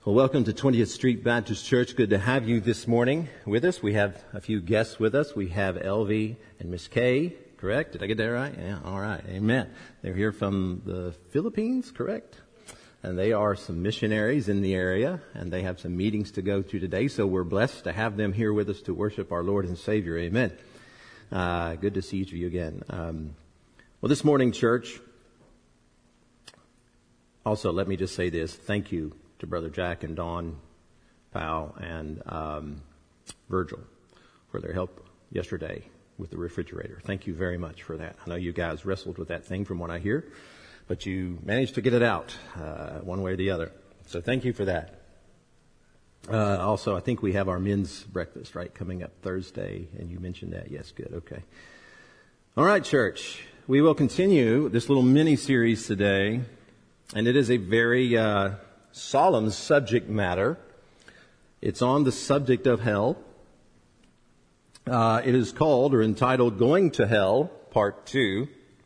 Well, welcome to 20th Street Baptist Church. Good to have you this morning with us. We have a few guests with us. We have Elvie and Miss Kay, correct? Did I get that right? Yeah, all right. Amen. They're here from the Philippines, correct? And they are some missionaries in the area, and they have some meetings to go to today, so we're blessed to have them here with us to worship our Lord and Savior. Amen. Good to see each of you again. Well, this morning, church, also let me just say this. Thank you to Brother Jack and Don Powell and Virgil for their help yesterday with the refrigerator. Thank you very much for that. I know you guys wrestled with that thing from what I hear, but you managed to get it out one way or the other. So thank you for that. Also, I think we have our men's breakfast, right, coming up Thursday, and you mentioned that. Yes, good, okay. All right, church, we will continue this little mini-series today, and it is a very solemn subject matter. It's on the subject of hell. It is called or entitled Going to Hell, Part 2.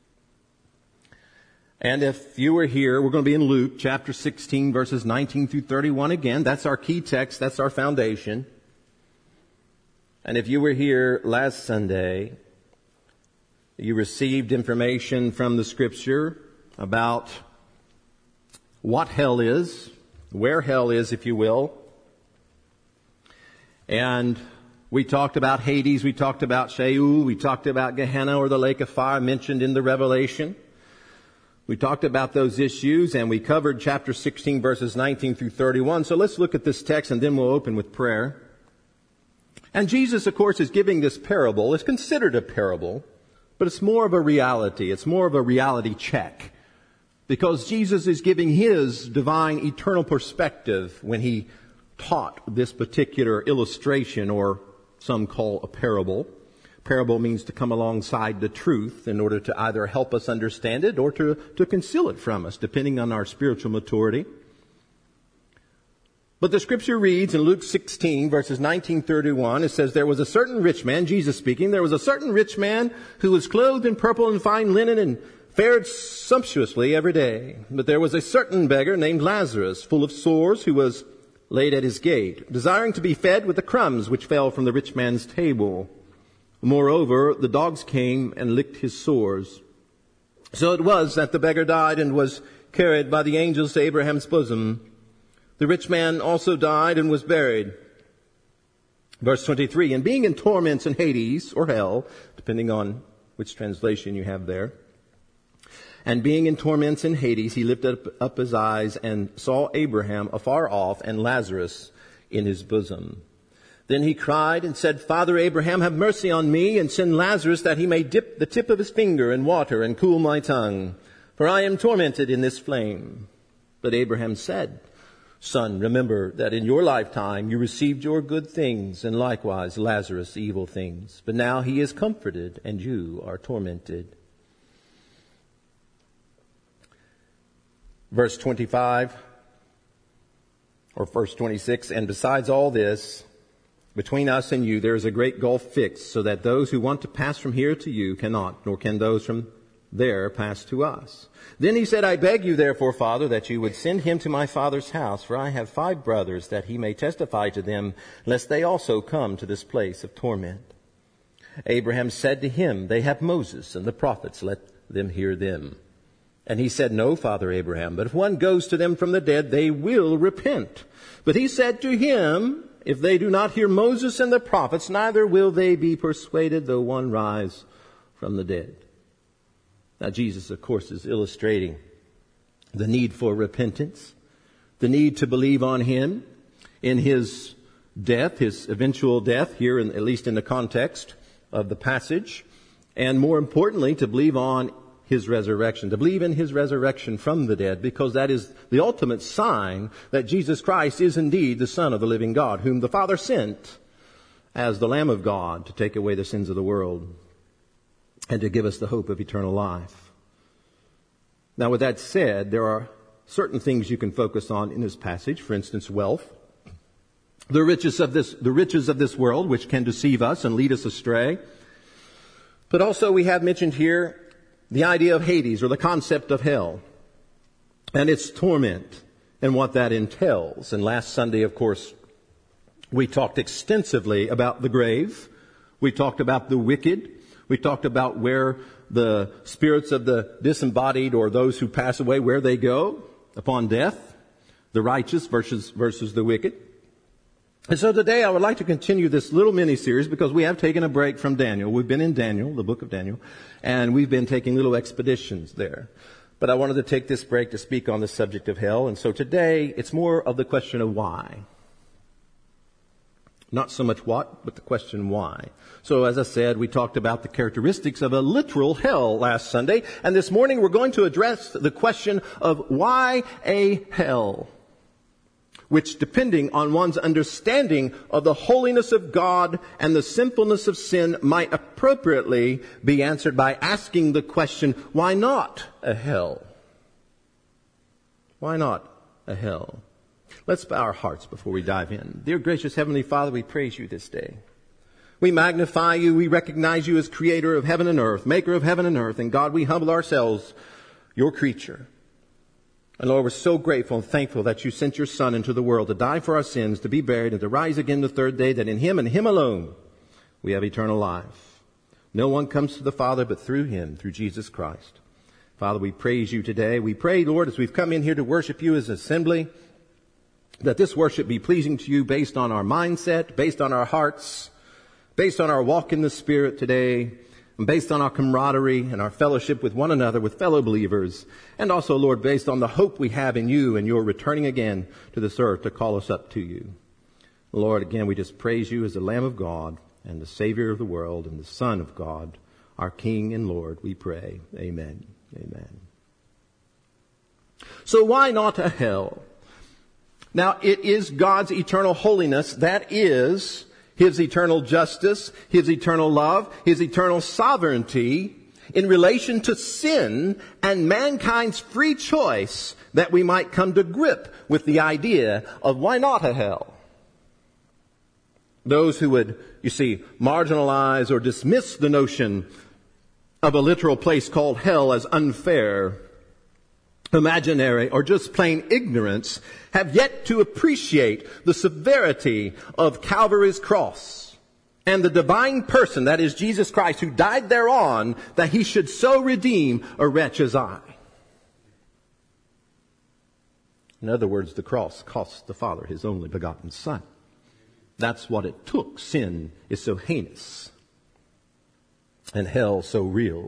And if you were here, we're going to be in Luke chapter 16, verses 19 through 31 again. That's our key text. That's our foundation. And if you were here last Sunday, you received information from the Scripture about what hell is, where hell is, if you will. And we talked about Hades, we talked about Sheol, we talked about Gehenna or the lake of fire mentioned in the Revelation. We talked about those issues and we covered chapter 16 verses 19 through 31. So let's look at this text and then we'll open with prayer. And Jesus, of course, is giving this parable. It's considered a parable, but it's more of a reality. It's more of a reality check. Because Jesus is giving His divine eternal perspective when He taught this particular illustration, or some call a parable. Parable means to come alongside the truth in order to either help us understand it or to conceal it from us, depending on our spiritual maturity. But the Scripture reads in Luke 16, verses 19-31, it says, "There was a certain rich man," Jesus speaking, "there was a certain rich man who was clothed in purple and fine linen and fared sumptuously every day. But there was a certain beggar named Lazarus, full of sores, who was laid at his gate, desiring to be fed with the crumbs which fell from the rich man's table. Moreover, the dogs came and licked his sores. So it was that the beggar died and was carried by the angels to Abraham's bosom. The rich man also died and was buried." Verse 23, "And being in torments in Hades," or hell, depending on which translation you have there, "and being in torments in Hades, he lifted up his eyes and saw Abraham afar off and Lazarus in his bosom. Then he cried and said, 'Father Abraham, have mercy on me and send Lazarus that he may dip the tip of his finger in water and cool my tongue, for I am tormented in this flame.' But Abraham said, 'Son, remember that in your lifetime you received your good things, and likewise Lazarus evil things. But now he is comforted and you are tormented.'" Verse 25, or verse 26, "And besides all this, between us and you there is a great gulf fixed, so that those who want to pass from here to you cannot, nor can those from there pass to us. Then he said, 'I beg you therefore, Father, that you would send him to my father's house, for I have 5 brothers, that he may testify to them, lest they also come to this place of torment.' Abraham said to him, 'They have Moses and the prophets, let them hear them.' And he said, 'No, Father Abraham, but if one goes to them from the dead, they will repent.' But he said to him, 'If they do not hear Moses and the prophets, neither will they be persuaded, though one rise from the dead.'" Now Jesus, of course, is illustrating the need for repentance, the need to believe on Him in His death, His eventual death here, at least in the context of the passage, and more importantly, to believe on His resurrection, to believe in His resurrection from the dead, because that is the ultimate sign that Jesus Christ is indeed the Son of the living God, whom the Father sent as the Lamb of God to take away the sins of the world and to give us the hope of eternal life. Now, with that said, there are certain things you can focus on in this passage. For instance, wealth, the riches of this world, which can deceive us and lead us astray. But also we have mentioned here the idea of Hades, or the concept of hell, and its torment. and what that entails. And last Sunday, of course, we talked extensively about the grave. We talked about the wicked. We talked about where the spirits of the disembodied or those who pass away, where they go upon death, the righteous versus the wicked. And so today I would like to continue this little mini-series because we have taken a break from Daniel. We've been in Daniel, the book of Daniel, and we've been taking little expeditions there. But I wanted to take this break to speak on the subject of hell. And so today, it's more of the question of why. Not so much what, but the question why. So as I said, we talked about the characteristics of a literal hell last Sunday. And this morning, we're going to address the question of why a hell, which, depending on one's understanding of the holiness of God and the sinfulness of sin, might appropriately be answered by asking the question, why not a hell? Why not a hell? Let's bow our hearts before we dive in. Dear gracious Heavenly Father, we praise you this day. We magnify you. We recognize you as creator of heaven and earth, maker of heaven and earth. And God, we humble ourselves, your creature. And Lord, we're so grateful and thankful that you sent your Son into the world to die for our sins, to be buried, and to rise again the third day, that in him and him alone we have eternal life. No one comes to the Father but through him, through Jesus Christ. Father, we praise you today. We pray, Lord, as we've come in here to worship you as an assembly, that this worship be pleasing to you based on our mindset, based on our hearts, based on our walk in the Spirit today, and based on our camaraderie and our fellowship with one another, with fellow believers, and also, Lord, based on the hope we have in you and your returning again to this earth to call us up to you. Lord, again, we just praise you as the Lamb of God and the Savior of the world and the Son of God, our King and Lord, we pray. Amen. Amen. So why not a hell? Now, it is God's eternal holiness, that is his eternal justice, his eternal love, his eternal sovereignty in relation to sin and mankind's free choice that we might come to grip with the idea of why not a hell. Those who would, you see, marginalize or dismiss the notion of a literal place called hell as unfair, imaginary, or just plain ignorance have yet to appreciate the severity of Calvary's cross and the divine person, that is Jesus Christ, who died thereon that he should so redeem a wretch as I. In other words, the cross cost the Father his only begotten Son. That's what it took. Sin is so heinous and hell so real.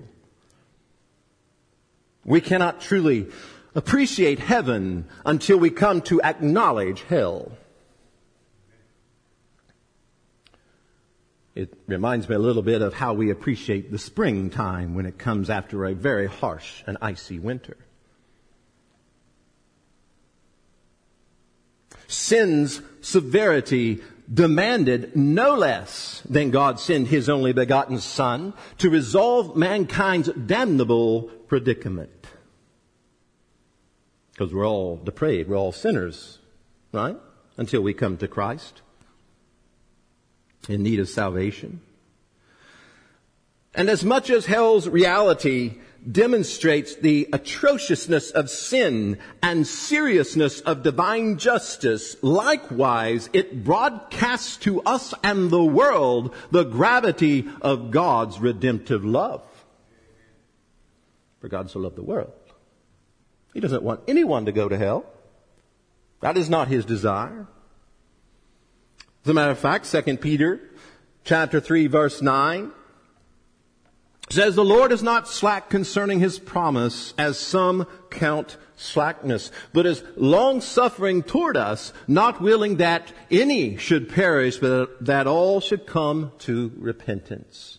We cannot truly appreciate heaven until we come to acknowledge hell. It reminds me a little bit of how we appreciate the springtime when it comes after a very harsh and icy winter. Sin's severity demanded no less than God send his only begotten Son to resolve mankind's damnable predicament. Because we're all depraved, we're all sinners, right? Until we come to Christ in need of salvation. And as much as hell's reality demonstrates the atrociousness of sin and seriousness of divine justice, likewise it broadcasts to us and the world the gravity of God's redemptive love. For God so loved the world. He doesn't want anyone to go to hell. That is not his desire. As a matter of fact, 2 Peter chapter 3 verse 9 says, the Lord is not slack concerning his promise, as some count slackness, but is long-suffering toward us, not willing that any should perish, but that all should come to repentance.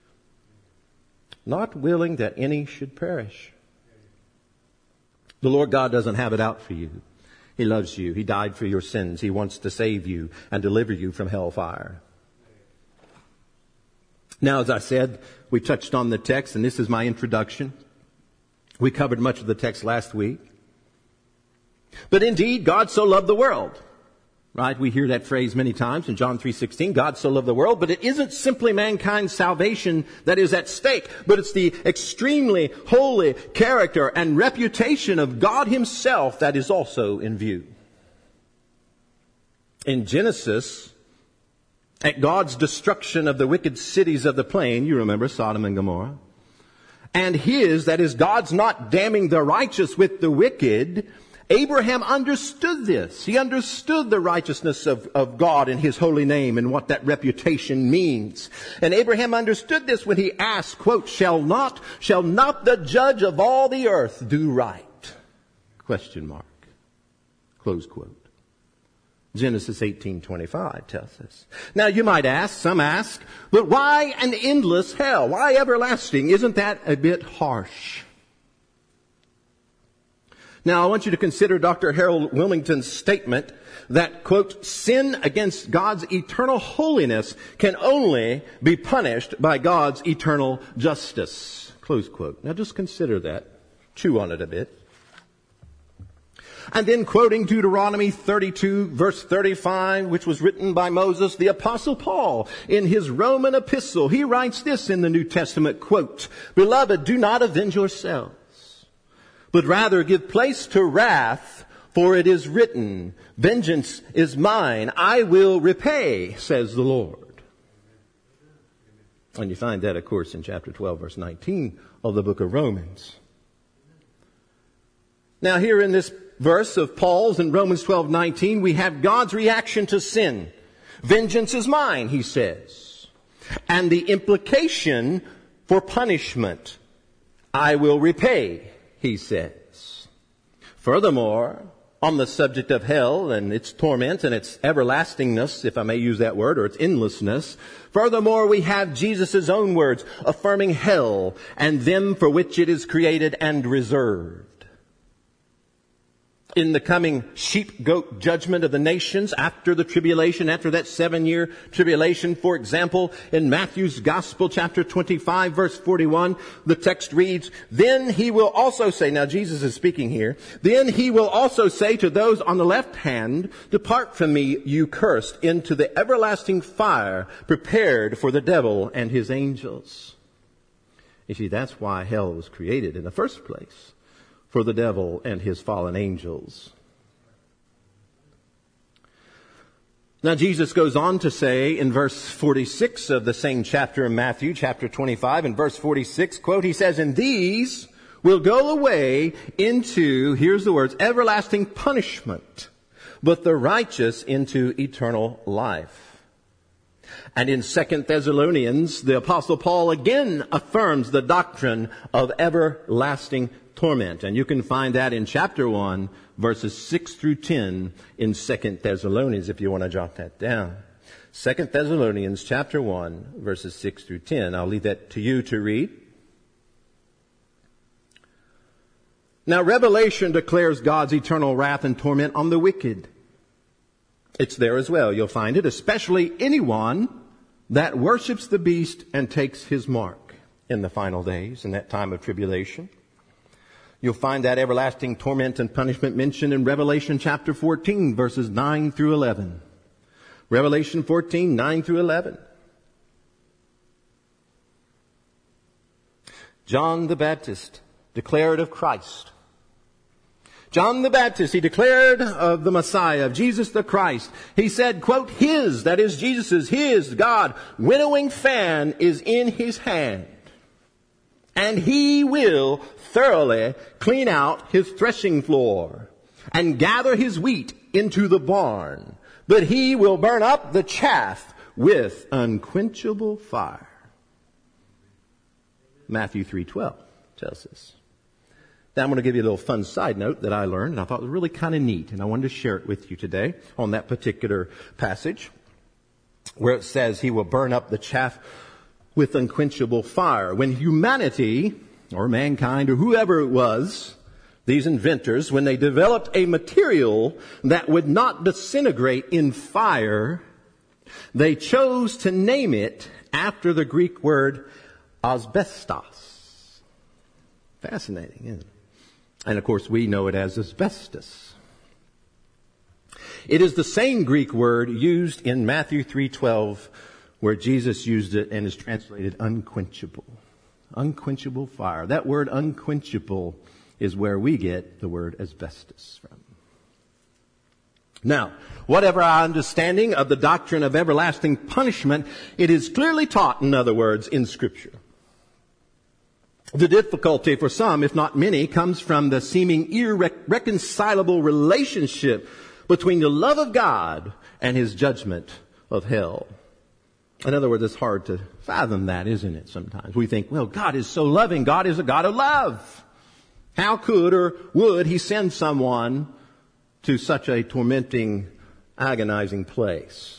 Not willing that any should perish. The Lord God doesn't have it out for you. He loves you. He died for your sins. He wants to save you and deliver you from hellfire. Now, as I said, we touched on the text, and this is my introduction. We covered much of the text last week. But indeed, God so loved the world Right? We hear that phrase many times in John 3:16, God so loved the world, but it isn't simply mankind's salvation that is at stake, but it's the extremely holy character and reputation of God himself that is also in view. In Genesis, at God's destruction of the wicked cities of the plain, you remember Sodom and Gomorrah, and that is God's not damning the righteous with the wicked, Abraham understood this. He understood the righteousness of God and his holy name and what that reputation means. And Abraham understood this when he asked, quote, shall not the judge of all the earth do right? Question mark. Close quote. Genesis 18:25 tells us. Now you might ask, some ask, but why an endless hell? Why everlasting? Isn't that a bit harsh? Now, I want you to consider Dr. Harold Wilmington's statement that, quote, sin against God's eternal holiness can only be punished by God's eternal justice, close quote. Now, just consider that. Chew on it a bit. And then quoting Deuteronomy 32, verse 35, which was written by Moses, the Apostle Paul, in his Roman epistle, he writes this in the New Testament, quote, beloved, do not avenge yourselves, but rather give place to wrath, for it is written, vengeance is mine, I will repay, says the Lord. And you find that, of course, in chapter 12, verse 19 of the book of Romans. Now here in this verse of Paul's in Romans 12:19, we have God's reaction to sin. Vengeance is mine, he says. And the implication for punishment, I will repay, he says. Furthermore, on the subject of hell and its torment and its everlastingness, if I may use that word, or its endlessness, furthermore, we have Jesus' own words affirming hell and them for which it is created and reserved. In the coming sheep-goat judgment of the nations after the tribulation, after that 7-year tribulation, for example, in Matthew's Gospel, chapter 25, verse 41, the text reads, then he will also say, now Jesus is speaking here, then he will also say to those on the left hand, depart from me, you cursed, into the everlasting fire prepared for the devil and his angels. You see, that's why hell was created in the first place. For the devil and his fallen angels. Now Jesus goes on to say in verse 46 of the same chapter in Matthew, chapter 25, in verse 46, quote, he says, and these will go away into, here's the words, everlasting punishment, but the righteous into eternal life. And in 2 Thessalonians, the Apostle Paul again affirms the doctrine of everlasting torment. And you can find that in chapter 1, verses 6 through 10 in 2 Thessalonians, if you want to jot that down. 2 Thessalonians chapter 1, verses 6 through 10. I'll leave that to you to read. Now, Revelation declares God's eternal wrath and torment on the wicked. It's there as well. You'll find it, especially anyone that worships the beast and takes his mark in the final days, in that time of tribulation. You'll find that everlasting torment and punishment mentioned in Revelation chapter 14, verses 9 through 11. Revelation 14, 9 through 11. John the Baptist declared of Christ. John the Baptist, he declared of the Messiah, of Jesus the Christ. He said, quote, his, that is Jesus's, his, God, winnowing fan is in his hand. And he will thoroughly clean out his threshing floor and gather his wheat into the barn. But he will burn up the chaff with unquenchable fire. Matthew 3:12 tells us. Now I'm going to give you a little fun side note that I learned and I thought was really kind of neat. And I wanted to share it with you today on that particular passage where it says he will burn up the chaff with unquenchable fire. When humanity, or mankind, or whoever it was, these inventors, when they developed a material that would not disintegrate in fire, they chose to name it after the Greek word asbestos. Fascinating, isn't it? And of course we know it as asbestos. It is the same Greek word used in Matthew 3:12, where Jesus used it and is translated unquenchable. Unquenchable fire. That word unquenchable is where we get the word asbestos from. Now, whatever our understanding of the doctrine of everlasting punishment, it is clearly taught, in other words, in Scripture. The difficulty for some, if not many, comes from the seeming irreconcilable relationship between the love of God and His judgment of hell. In other words, it's hard to fathom that, isn't it, sometimes? We think, well, God is so loving. God is a God of love. How could or would He send someone to such a tormenting, agonizing place?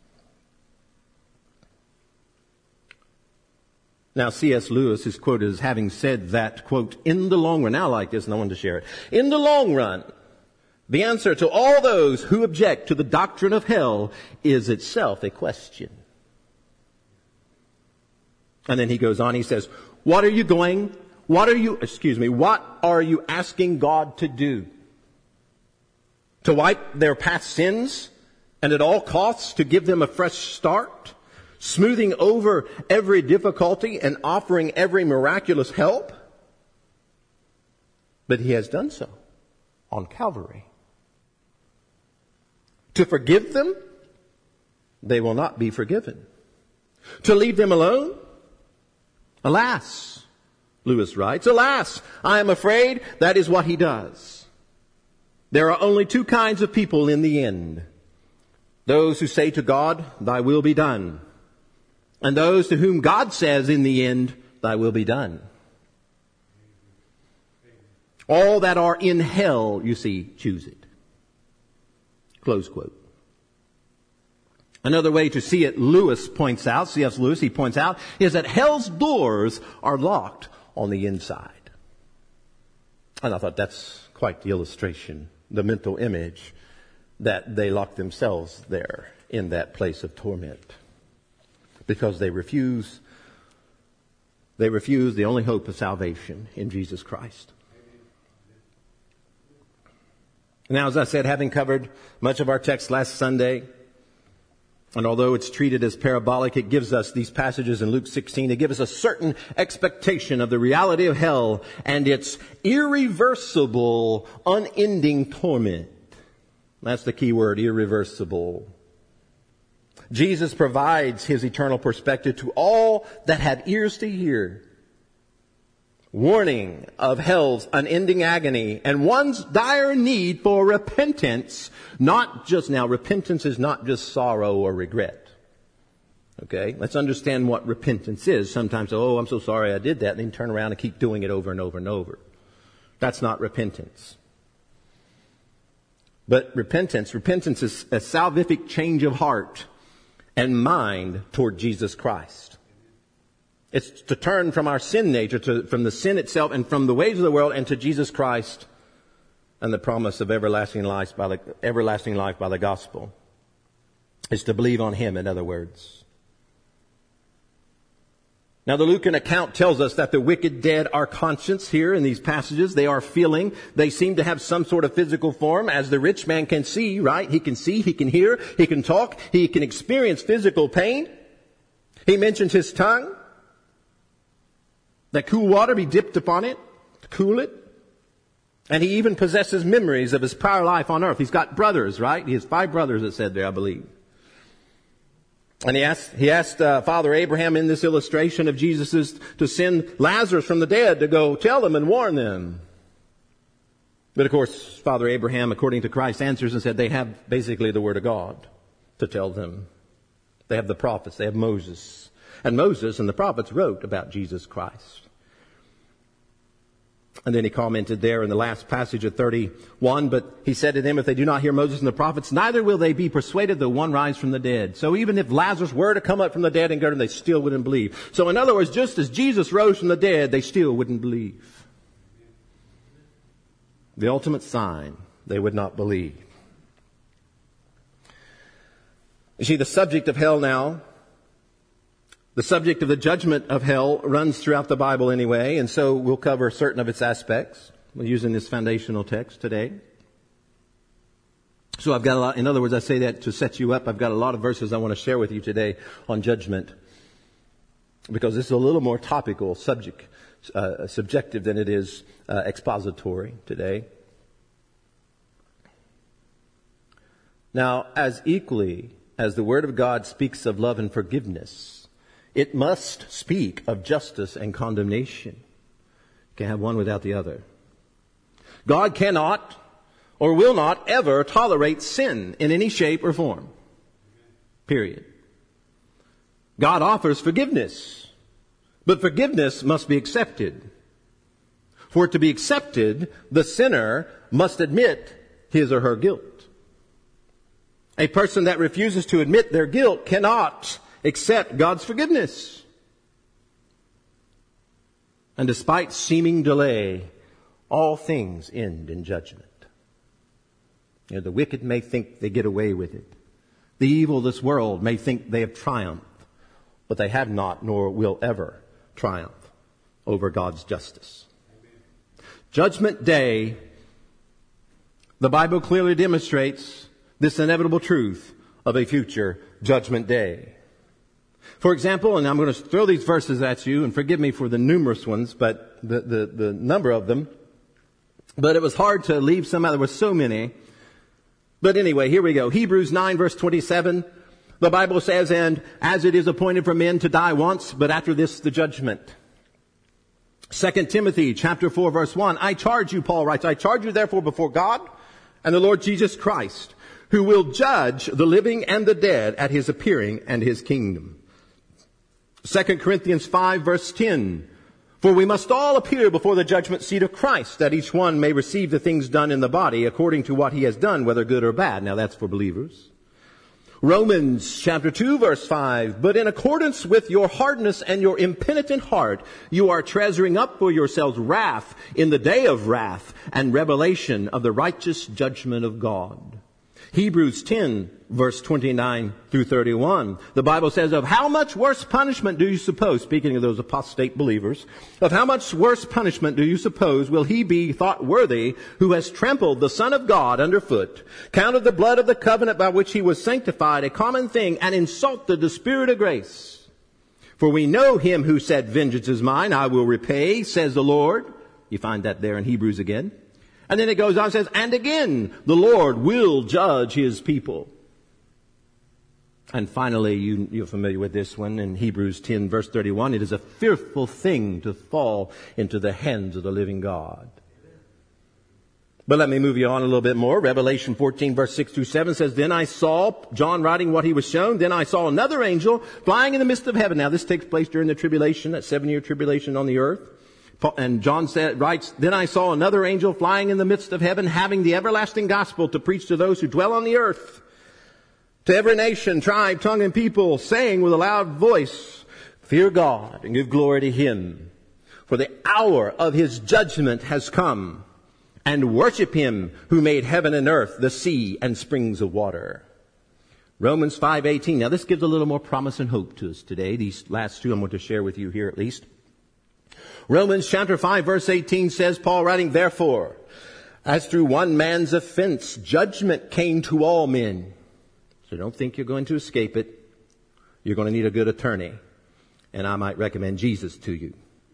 Now, C.S. Lewis is quoted as having said that, quote, in the long run, now I like this and I wanted to share it. In the long run, the answer to all those who object to the doctrine of hell is itself a question. And then he goes on, he says, what are you asking God to do? To wipe their past sins and at all costs to give them a fresh start? Smoothing over every difficulty and offering every miraculous help? But He has done so on Calvary. To forgive them? They will not be forgiven. To leave them alone? Alas, Lewis writes, alas, I am afraid that is what He does. There are only two kinds of people in the end. Those who say to God, Thy will be done. And those to whom God says in the end, Thy will be done. All that are in hell, you see, choose it. Close quote. Another way to see it, C.S. Lewis, he points out, is that hell's doors are locked on the inside. And I thought that's quite the illustration, the mental image, that they lock themselves there in that place of torment. Because they refuse the only hope of salvation in Jesus Christ. Now, as I said, having covered much of our text last Sunday, and although it's treated as parabolic, it gives us these passages in Luke 16 to give us a certain expectation of the reality of hell and its irreversible, unending torment. That's the key word, irreversible. Jesus provides His eternal perspective to all that have ears to hear. Warning of hell's unending agony and one's dire need for repentance. Repentance is not just sorrow or regret. Okay? Let's understand what repentance is. Sometimes, I'm so sorry I did that, and then turn around and keep doing it over and over and over. That's not repentance. But repentance is a salvific change of heart and mind toward Jesus Christ. It's to turn from our sin nature, from the sin itself and from the ways of the world, and to Jesus Christ and the promise of everlasting life by the gospel. It's to believe on Him, in other words. Now, the Lucan account tells us that the wicked dead are conscious here in these passages. They are feeling. They seem to have some sort of physical form, as the rich man can see, right? He can see, he can hear, he can talk, he can experience physical pain. He mentions his tongue. That cool water be dipped upon it to cool it. And he even possesses memories of his prior life on earth. He's got brothers, right? He has 5 brothers, it said there, I believe. And he asked Father Abraham in this illustration of Jesus's to send Lazarus from the dead to go tell them and warn them. But of course, Father Abraham, according to Christ, answers and said they have basically the Word of God to tell them. They have the prophets, they have Moses. And Moses and the prophets wrote about Jesus Christ. And then he commented there in the last passage of 31, but he said to them, if they do not hear Moses and the prophets, neither will they be persuaded though one rise from the dead. So even if Lazarus were to come up from the dead and go to them, they still wouldn't believe. So in other words, just as Jesus rose from the dead, they still wouldn't believe. The ultimate sign, they would not believe. You see, the subject of hell now, the subject of the judgment of hell runs throughout the Bible anyway, and so we'll cover certain of its aspects. We're using this foundational text today. So I've got a lot, in other words, I say that to set you up. I've got a lot of verses I want to share with you today on judgment, because this is a little more topical, subjective than it is expository today. Now, as equally as the Word of God speaks of love and forgiveness, it must speak of justice and condemnation. You can't have one without the other. God cannot or will not ever tolerate sin in any shape or form. Period. God offers forgiveness, but forgiveness must be accepted. For it to be accepted, the sinner must admit his or her guilt. A person that refuses to admit their guilt cannot accept God's forgiveness. And despite seeming delay, all things end in judgment. The wicked may think they get away with it. The evil of this world may think they have triumphed, but they have not, nor will ever triumph over God's justice. Amen. Judgment Day, the Bible clearly demonstrates this inevitable truth of a future judgment day. For example, and I'm going to throw these verses at you, and forgive me for the numerous ones, but the number of them. But it was hard to leave some out. There were so many. But anyway, here we go. Hebrews 9 verse 27. The Bible says, and as it is appointed for men to die once, but after this the judgment. 2 Timothy chapter 4 verse 1. I charge you, Paul writes, I charge you therefore before God and the Lord Jesus Christ, who will judge the living and the dead at his appearing and his kingdom. 2 Corinthians 5 verse 10. For we must all appear before the judgment seat of Christ, that each one may receive the things done in the body according to what he has done, whether good or bad. Now that's for believers. Romans chapter 2 verse 5. But in accordance with your hardness and your impenitent heart, you are treasuring up for yourselves wrath in the day of wrath and revelation of the righteous judgment of God. Hebrews 10 verse 29 through 31. The Bible says, of how much worse punishment do you suppose, speaking of those apostate believers, of how much worse punishment do you suppose will he be thought worthy who has trampled the Son of God underfoot, counted the blood of the covenant by which he was sanctified a common thing, and insulted the Spirit of grace? For we know him who said, vengeance is mine, I will repay, says the Lord. You find that there in Hebrews again. And then it goes on and says, and again, the Lord will judge his people. And finally, you're familiar with this one in Hebrews 10 verse 31. It is a fearful thing to fall into the hands of the living God. But let me move you on a little bit more. Revelation 14 verse 6 through 7 says, then I saw, John writing what he was shown, then I saw another angel flying in the midst of heaven. Now this takes place during the tribulation, that 7-year tribulation on the earth. And John writes, then I saw another angel flying in the midst of heaven, having the everlasting gospel to preach to those who dwell on the earth, to every nation, tribe, tongue, and people, saying with a loud voice, fear God and give glory to him, for the hour of his judgment has come, and worship him who made heaven and earth, the sea, and springs of water. Romans 5:18. Now this gives a little more promise and hope to us today. These last two I'm going to share with you here at least. Romans chapter 5 verse 18 says, Paul writing, therefore, as through one man's offense, judgment came to all men. So don't think you're going to escape it. You're going to need a good attorney. And I might recommend Jesus to you.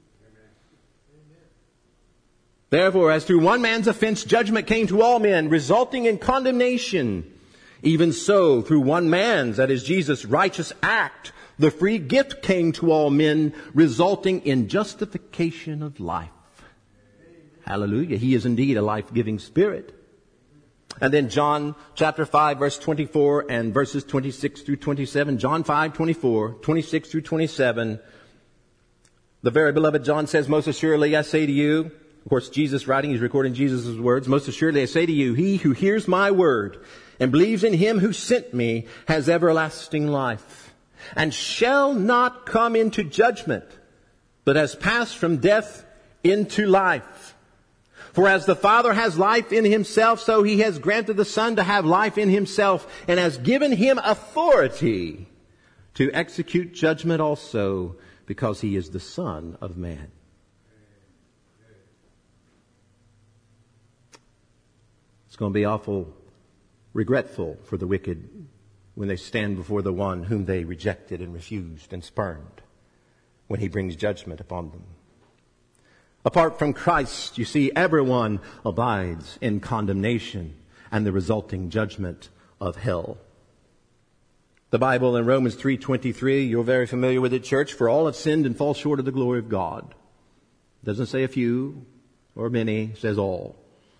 Therefore, as through one man's offense, judgment came to all men, resulting in condemnation. Even so, through one man's, that is Jesus' righteous act, the free gift came to all men, resulting in justification of life. Hallelujah. He is indeed a life-giving Spirit. And then John chapter 5 verse 24 and verses 26 through 27. John 5:24, 26 through 27. The very beloved John says, most assuredly I say to you, of course Jesus writing, he's recording Jesus' words, most assuredly I say to you, he who hears my word and believes in him who sent me has everlasting life, and shall not come into judgment, but has passed from death into life. For as the Father has life in himself, so he has granted the Son to have life in himself, and has given him authority to execute judgment also, because he is the Son of Man. It's going to be awful regretful for the wicked when they stand before the one whom they rejected and refused and spurned, when he brings judgment upon them. Apart from Christ, you see, everyone abides in condemnation and the resulting judgment of hell. The Bible in Romans 3:23, you're very familiar with it, church, for all have sinned and fall short of the glory of God. It doesn't say a few or many, it says all.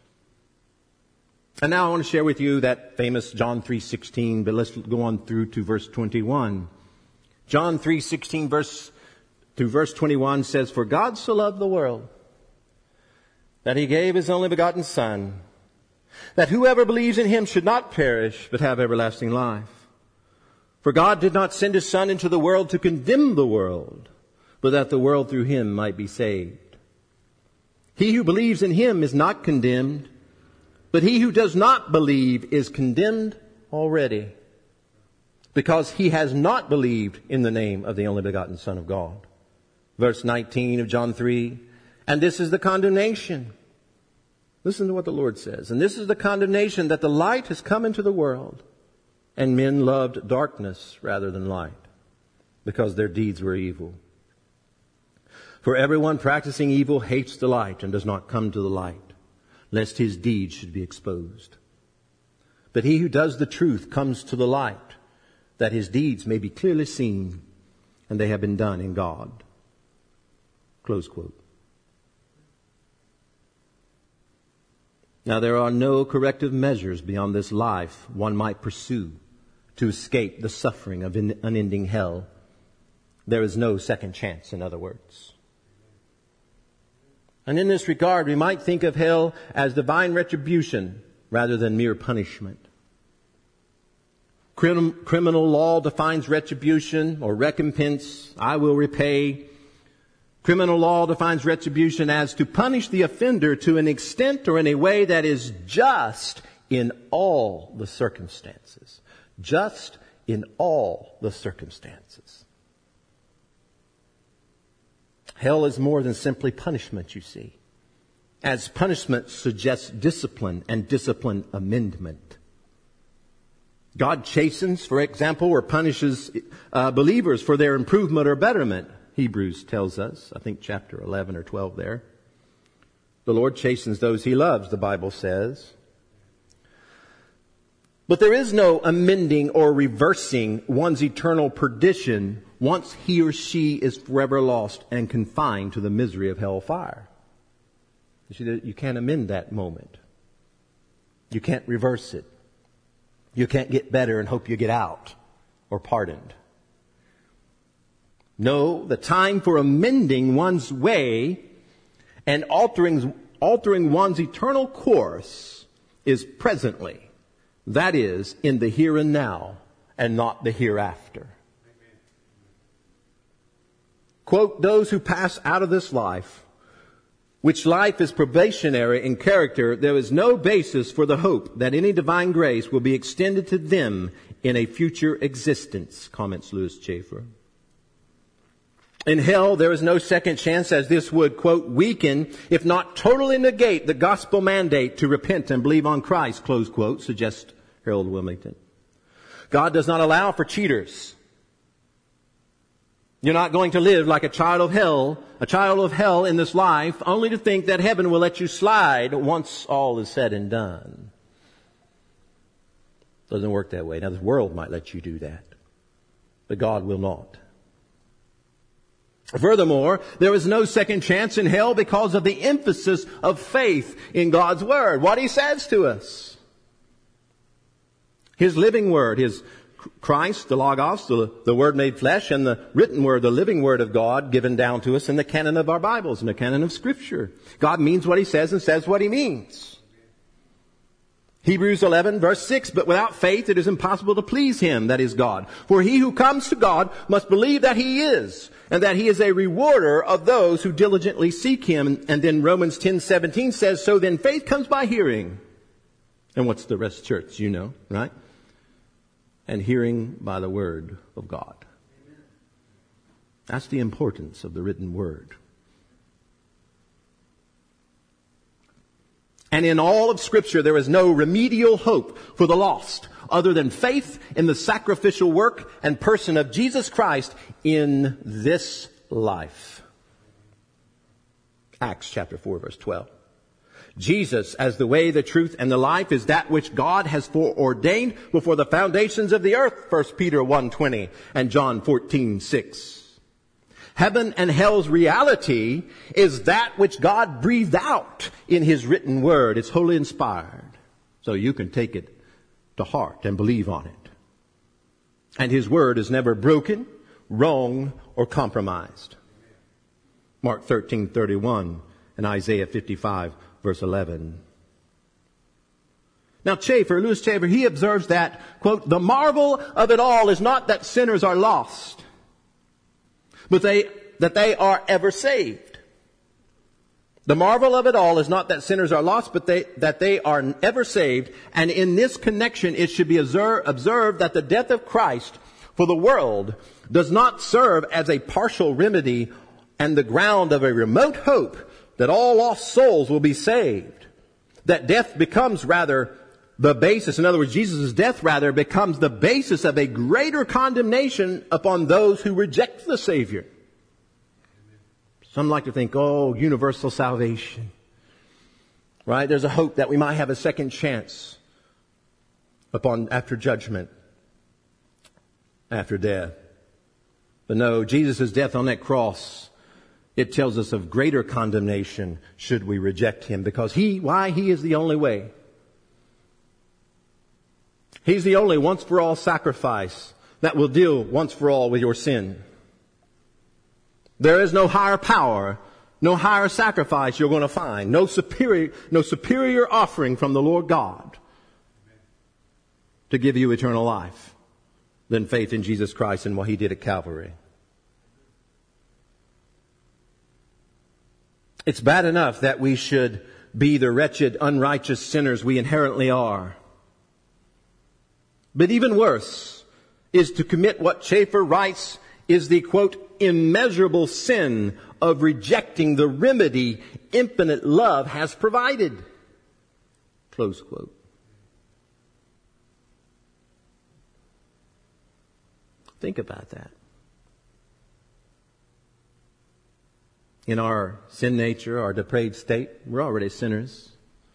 And now I want to share with you that famous John 3:16, but let's go on through to verse 21. John 3:16 through verse 21 says, "For God so loved the world that he gave his only begotten Son, that whoever believes in him should not perish, but have everlasting life. For God did not send his Son into the world to condemn the world, but that the world through him might be saved. He who believes in him is not condemned, but he who does not believe is condemned already, because he has not believed in the name of the only begotten Son of God." Verse 19 of John 3, "And this is the condemnation." Listen to what the Lord says. "And this is the condemnation, that the light has come into the world, and men loved darkness rather than light, because their deeds were evil. For everyone practicing evil hates the light and does not come to the light, lest his deeds should be exposed. But he who does the truth comes to the light, that his deeds may be clearly seen, and they have been done in God." Close quote. Now there are no corrective measures beyond this life one might pursue to escape the suffering of unending hell. There is no second chance, in other words. And in this regard, we might think of hell as divine retribution rather than mere punishment. Criminal law defines retribution or recompense. I will repay. Criminal law defines retribution as to punish the offender to an extent or in a way that is just in all the circumstances. Just in all the circumstances. Hell is more than simply punishment, you see, as punishment suggests discipline and discipline amendment. God chastens, for example, or punishes believers for their improvement or betterment. Hebrews tells us, I think chapter 11 or 12 there. The Lord chastens those he loves, the Bible says. But there is no amending or reversing one's eternal perdition once he or she is forever lost and confined to the misery of hellfire. You see, you can't amend that moment. You can't reverse it. You can't get better and hope you get out or pardoned. No, the time for amending one's way and altering one's eternal course is presently. That is, in the here and now and not the hereafter. Quote, "Those who pass out of this life, which life is probationary in character, there is no basis for the hope that any divine grace will be extended to them in a future existence," comments Louis Schaeffer. In hell, there is no second chance, as this would, quote, "weaken, if not totally negate, the gospel mandate to repent and believe on Christ," close quote, suggests Harold Wilmington. God does not allow for cheaters. You're not going to live like a child of hell in this life, only to think that heaven will let you slide once all is said and done. Doesn't work that way. Now, this world might let you do that, but God will not. Furthermore, there is no second chance in hell because of the emphasis of faith in God's Word. What He says to us. His living Word, His Christ, the Logos, the Word made flesh, and the written Word, the living Word of God given down to us in the canon of our Bibles, in the canon of Scripture. God means what He says and says what He means. Hebrews 11 verse 6, "But without faith it is impossible to please Him," that is God. "For he who comes to God must believe that He is, and that He is a rewarder of those who diligently seek Him." And then Romans 10:17 says, "So then faith comes by hearing." And what's the rest, church? You know, right? "And hearing by the Word of God." That's the importance of the written Word. And in all of Scripture, there is no remedial hope for the lost other than faith in the sacrificial work and person of Jesus Christ in this life. Acts chapter 4, verse 12. Jesus, as the way, the truth, and the life, is that which God has foreordained before the foundations of the earth. 1 Peter 1:20 and John 14:6. Heaven and hell's reality is that which God breathed out in His written word. It's wholly inspired. So you can take it to heart and believe on it. And His word is never broken, wrong, or compromised. Mark 13:31 and Isaiah 55 verse 11. Now Lewis Chafer, he observes that, quote, the marvel of it all is not that sinners are lost, but that they are ever saved. The marvel of it all is not that sinners are lost, but that they are ever saved. And in this connection, it should be observed that the death of Christ for the world does not serve as a partial remedy and the ground of a remote hope that all lost souls will be saved. That death becomes rather the basis. In other words, Jesus' death rather becomes the basis of a greater condemnation upon those who reject the Savior. Some like to think, universal salvation. Right? There's a hope that we might have a second chance after judgment, after death. But no, Jesus' death on that cross, it tells us of greater condemnation should we reject Him, because He is the only way. He's the only once for all sacrifice that will deal once for all with your sin. There is no higher power, no higher sacrifice you're going to find, no superior offering from the Lord God to give you eternal life than faith in Jesus Christ and what He did at Calvary. It's bad enough that we should be the wretched, unrighteous sinners we inherently are. But even worse is to commit what Chafer writes is the, quote, immeasurable sin of rejecting the remedy infinite love has provided. Close quote. Think about that. In our sin nature, our depraved state, we're already sinners.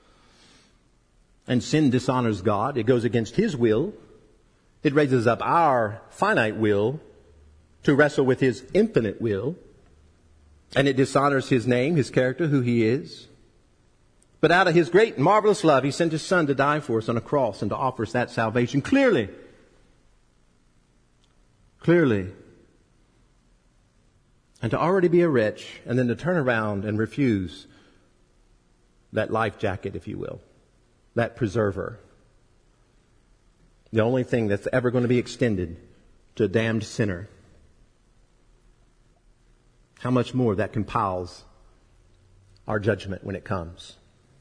And sin dishonors God. It goes against His will. It raises up our finite will to wrestle with His infinite will. And it dishonors His name, His character, who He is. But out of His great and marvelous love, He sent His Son to die for us on a cross and to offer us that salvation clearly. And to already be a wretch and then to turn around and refuse that life jacket, if you will, that preserver. The only thing that's ever going to be extended to a damned sinner. How much more that compiles our judgment when it comes.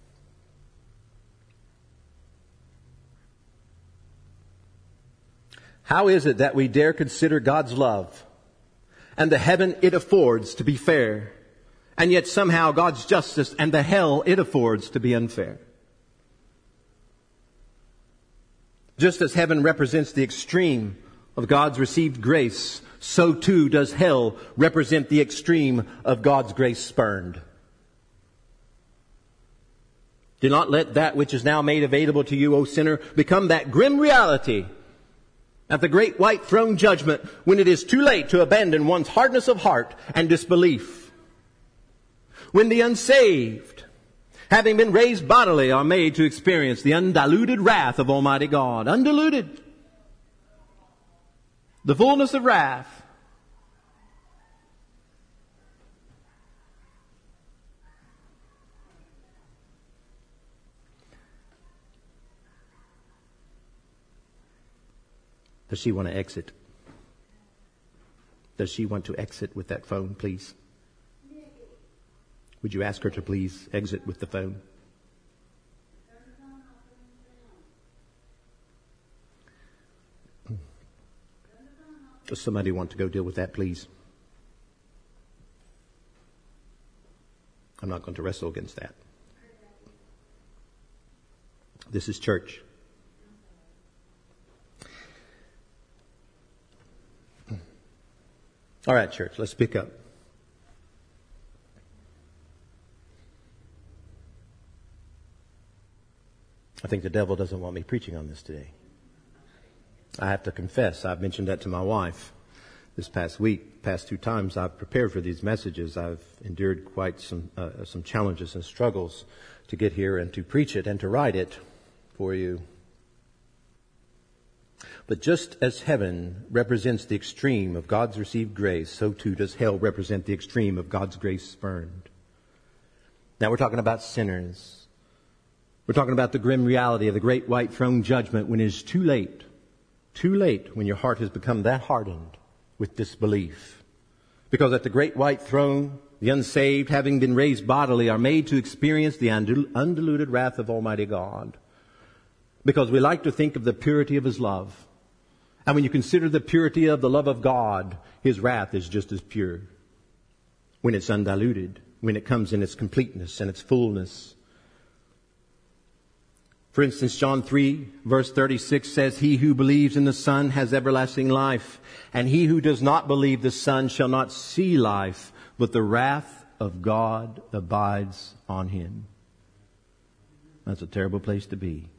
How is it that we dare consider God's love and the heaven it affords to be fair, and yet somehow God's justice and the hell it affords to be unfair? Just as heaven represents the extreme of God's received grace, so too does hell represent the extreme of God's grace spurned. Do not let that which is now made available to you, O sinner, become that grim reality at the great white throne judgment when it is too late to abandon one's hardness of heart and disbelief. When the unsaved, having been raised bodily, are made to experience the undiluted wrath of Almighty God. Undiluted. The fullness of wrath. Does she want to exit? Does she want to exit with that phone, please? Would you ask her to please exit with the phone? Does somebody want to go deal with that, please? I'm not going to wrestle against that. This is church. All right, church, let's pick up. I think the devil doesn't want me preaching on this today. I have to confess, I've mentioned that to my wife this past week. Past 2 times I've prepared for these messages. I've endured quite some challenges and struggles to get here and to preach it and to write it for you. But just as heaven represents the extreme of God's received grace, so too does hell represent the extreme of God's grace spurned. Now we're talking about sinners. We're talking about the grim reality of the great white throne judgment when it is too late when your heart has become that hardened with disbelief. Because at the great white throne, the unsaved, having been raised bodily, are made to experience the undiluted wrath of Almighty God. Because we like to think of the purity of His love. And when you consider the purity of the love of God, His wrath is just as pure. When it's undiluted, when it comes in its completeness and its fullness. For instance, John 3 verse 36 says, "He who believes in the Son has everlasting life, and he who does not believe the Son shall not see life, but the wrath of God abides on him." That's a terrible place to be.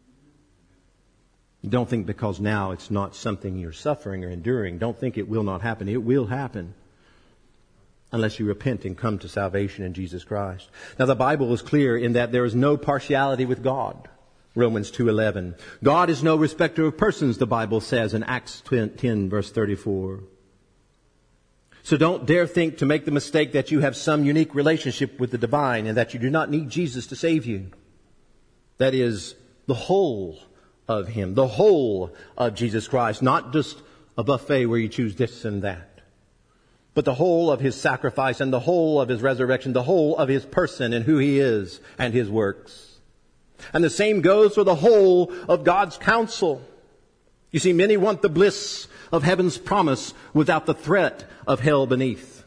Don't think because now it's not something you're suffering or enduring. Don't think it will not happen. It will happen. Unless you repent and come to salvation in Jesus Christ. Now the Bible is clear in that there is no partiality with God. Romans 2:11. God is no respecter of persons, the Bible says in Acts 10 verse 34. So don't dare think to make the mistake that you have some unique relationship with the divine and that you do not need Jesus to save you. That is the whole of Him, the whole of Jesus Christ, not just a buffet where you choose this and that, but the whole of His sacrifice and the whole of His resurrection, the whole of His person and who He is and His works. And the same goes for the whole of God's counsel. You see, many want the bliss of heaven's promise without the threat of hell beneath.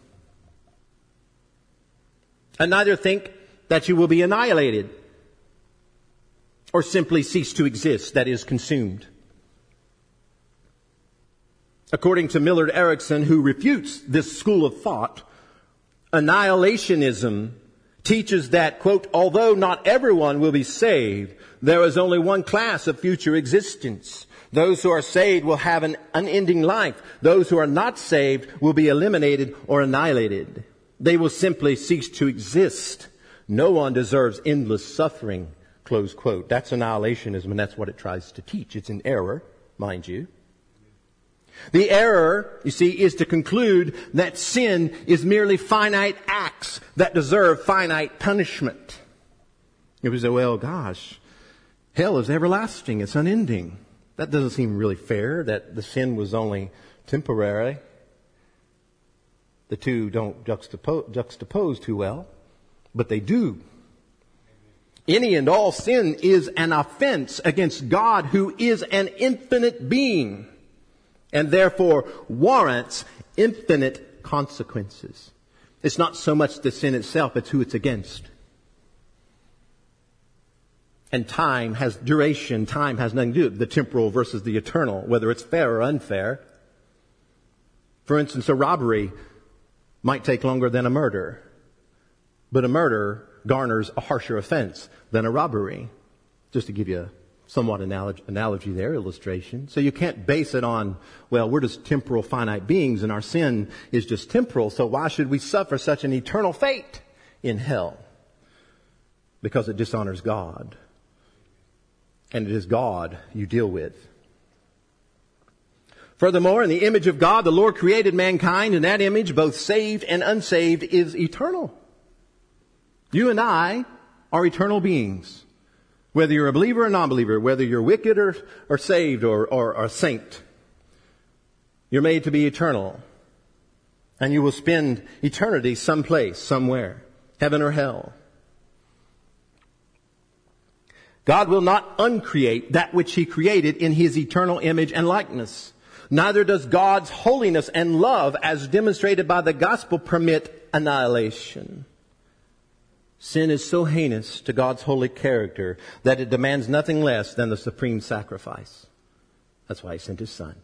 And neither think that you will be annihilated or simply cease to exist, that is, consumed. According to Millard Erickson, who refutes this school of thought, annihilationism teaches that, quote, although not everyone will be saved, there is only one class of future existence. Those who are saved will have an unending life. Those who are not saved will be eliminated or annihilated. They will simply cease to exist. No one deserves endless suffering. Close quote. That's annihilationism, and that's what it tries to teach. It's an error, mind you. The error, you see, is to conclude that sin is merely finite acts that deserve finite punishment. If we say, well, gosh, hell is everlasting. It's unending. That doesn't seem really fair, that the sin was only temporary. The two don't juxtapose too well, but they do. Any and all sin is an offense against God, who is an infinite being, and therefore warrants infinite consequences. It's not so much the sin itself, it's who it's against. And time has duration. Time has nothing to do with the temporal versus the eternal, whether it's fair or unfair. For instance, a robbery might take longer than a murder, but a murder garners a harsher offense than a robbery. Just to give you a somewhat analogy there, illustration. So you can't base it on, well, we're just temporal finite beings and our sin is just temporal, so why should we suffer such an eternal fate in hell? Because it dishonors God. And it is God you deal with. Furthermore, in the image of God, the Lord created mankind, and that image, both saved and unsaved, is eternal. You and I are eternal beings. Whether you're a believer or non-believer, whether you're wicked or saved or a saint, you're made to be eternal. And you will spend eternity someplace, somewhere, heaven or hell. God will not uncreate that which He created in His eternal image and likeness. Neither does God's holiness and love, as demonstrated by the gospel, permit annihilation. Sin is so heinous to God's holy character that it demands nothing less than the supreme sacrifice. That's why He sent His Son.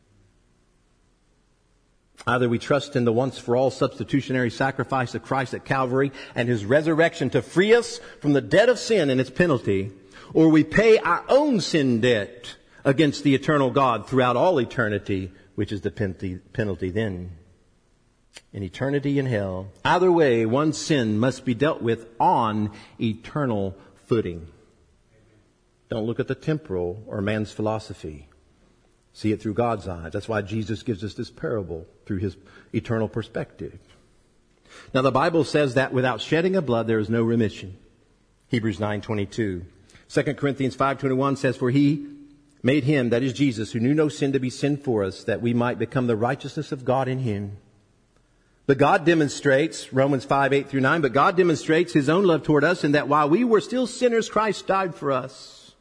Either we trust in the once-for-all substitutionary sacrifice of Christ at Calvary and His resurrection to free us from the debt of sin and its penalty, or we pay our own sin debt against the eternal God throughout all eternity, which is the penalty then. In eternity in hell. Either way, one's sin must be dealt with on eternal footing. Don't look at the temporal or man's philosophy. See it through God's eyes. That's why Jesus gives us this parable through His eternal perspective. Now the Bible says that without shedding of blood there is no remission. Hebrews 9:22. 2 Corinthians 5:21 says, for He made Him, that is Jesus, who knew no sin, to be sin for us, that we might become the righteousness of God in Him. But God demonstrates, Romans 5:8-9, but God demonstrates His own love toward us in that while we were still sinners, Christ died for us.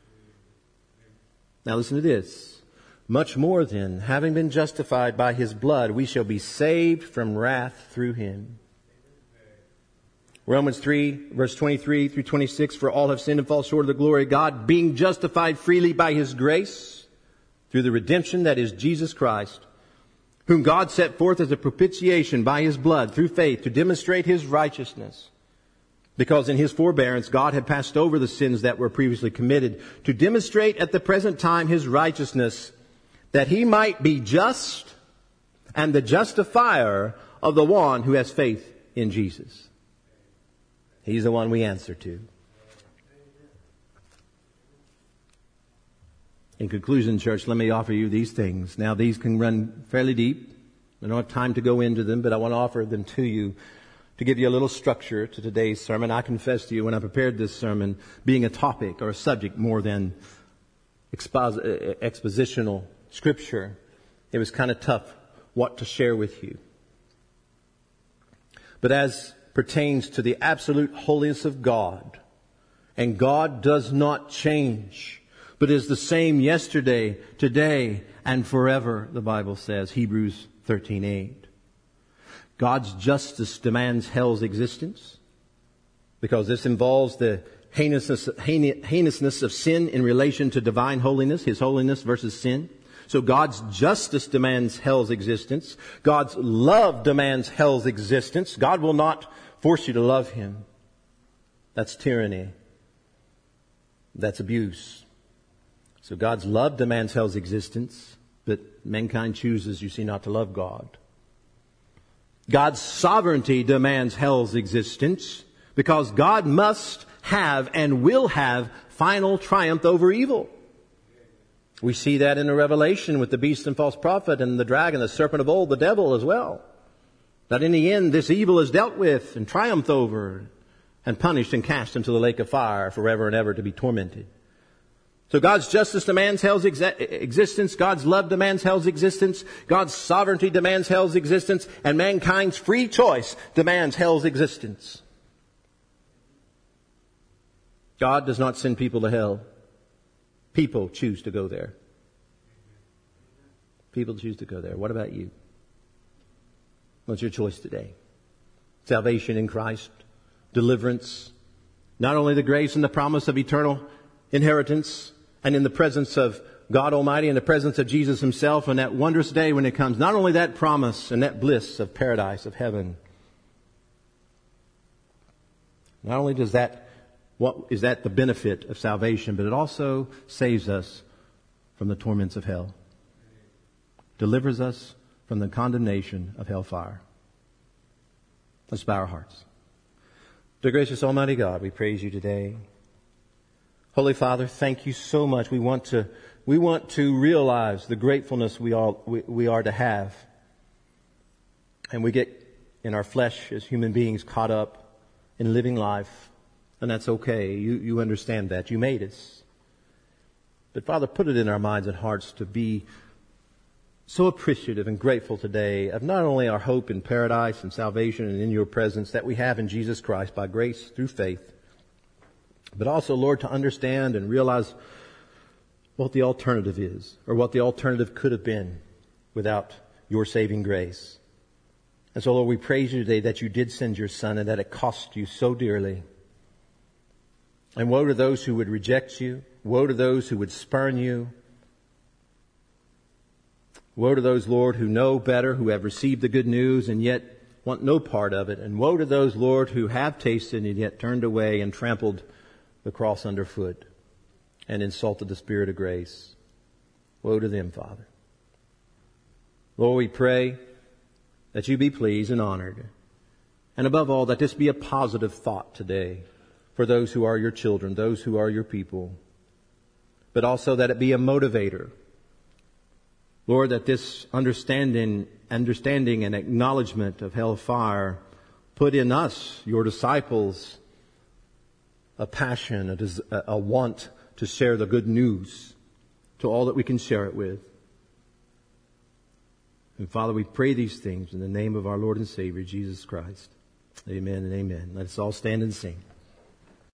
Now listen to this. Much more then, having been justified by His blood, we shall be saved from wrath through Him. Romans 3, verse 23-26, for all have sinned and fall short of the glory of God, being justified freely by His grace through the redemption that is Jesus Christ, whom God set forth as a propitiation by His blood through faith to demonstrate His righteousness. Because in His forbearance God had passed over the sins that were previously committed to demonstrate at the present time His righteousness, that He might be just and the justifier of the one who has faith in Jesus. He's the one we answer to. In conclusion, church, let me offer you these things. Now, these can run fairly deep. I don't have time to go into them, but I want to offer them to you to give you a little structure to today's sermon. I confess to you, when I prepared this sermon, being a topic or a subject more than expositional scripture, it was kind of tough what to share with you. But as pertains to the absolute holiness of God, and God does not change, but is the same yesterday, today, and forever, the Bible says, Hebrews 13:8. God's justice demands hell's existence, because this involves the heinousness of sin in relation to divine holiness, His holiness versus sin. So God's justice demands hell's existence. God's love demands hell's existence. God will not force you to love Him. That's tyranny. That's abuse. So God's love demands hell's existence, but mankind chooses, you see, not to love God. God's sovereignty demands hell's existence, because God must have and will have final triumph over evil. We see that in the Revelation with the beast and false prophet and the dragon, the serpent of old, the devil as well. That in the end, this evil is dealt with and triumphed over and punished and cast into the lake of fire forever and ever to be tormented. So God's justice demands hell's existence. God's love demands hell's existence. God's sovereignty demands hell's existence. And mankind's free choice demands hell's existence. God does not send people to hell. People choose to go there. People choose to go there. What about you? What's your choice today? Salvation in Christ, deliverance, not only the grace and the promise of eternal inheritance, and in the presence of God Almighty, in the presence of Jesus Himself, on that wondrous day when it comes. Not only that promise and that bliss of paradise, of heaven. Not only is that the benefit of salvation, but it also saves us from the torments of hell. Delivers us from the condemnation of hellfire. Let's bow our hearts. Dear gracious Almighty God, we praise You today. Holy Father, thank You so much. We want to realize the gratefulness we are to have. And we get in our flesh as human beings caught up in living life. And that's okay. You understand that. You made us. But Father, put it in our minds and hearts to be so appreciative and grateful today of not only our hope in paradise and salvation and in Your presence that we have in Jesus Christ by grace through faith, but also, Lord, to understand and realize what the alternative is, or what the alternative could have been without Your saving grace. And so, Lord, we praise you today that you did send your Son and that it cost you so dearly. And woe to those who would reject you. Woe to those who would spurn you. Woe to those, Lord, who know better, who have received the good news and yet want no part of it. And woe to those, Lord, who have tasted and yet turned away and trampled the cross underfoot and insulted the Spirit of grace. Woe to them, Father. Lord, we pray that you be pleased and honored. And above all, that this be a positive thought today for those who are your children, those who are your people. But also that it be a motivator. Lord, that this understanding and acknowledgement of hellfire put in us, your disciples, a passion, a want to share the good news to all that we can share it with. And Father, we pray these things in the name of our Lord and Savior, Jesus Christ. Amen and amen. Let us all stand and sing.